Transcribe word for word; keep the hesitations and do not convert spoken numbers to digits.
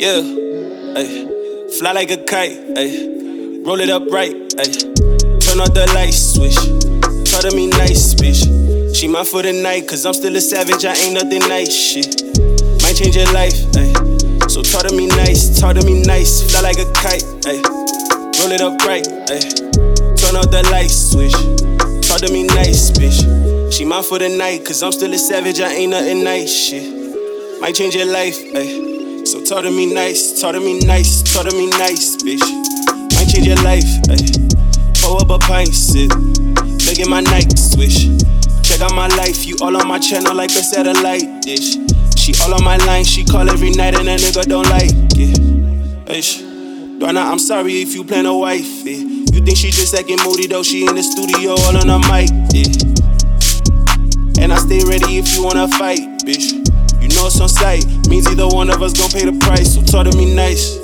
Yeah, ay, fly like a kite, ay, roll it up right, ay, turn out the light switch, talk to me nice, bitch. She mine for the night, cause I'm still a savage, I ain't nothing nice, shit. Might change your life, ay, so talk to me nice, talk to me nice, fly like a kite, ay, roll it up right, ay, turn out the light switch, talk to me nice, bitch. She mine for the night, cause I'm still a savage, I ain't nothing nice, shit. Might change your life, ay. So talk to me nice, talk to me nice, talk to me nice, bitch. Might change your life, ayy. Pour up a pint, sip. Look at my Nike switch. Check out my life, you all on my channel like a satellite dish. She all on my line, she call every night and a nigga don't like it. Ayy, Donna, I'm sorry if you plan a wife, yeah. You think she just acting moody though, she in the studio all on her mic, yeah. And I stay ready if you wanna fight, bitch. You know it's on sight, means either one of us gon' pay the price, so talk to me nice.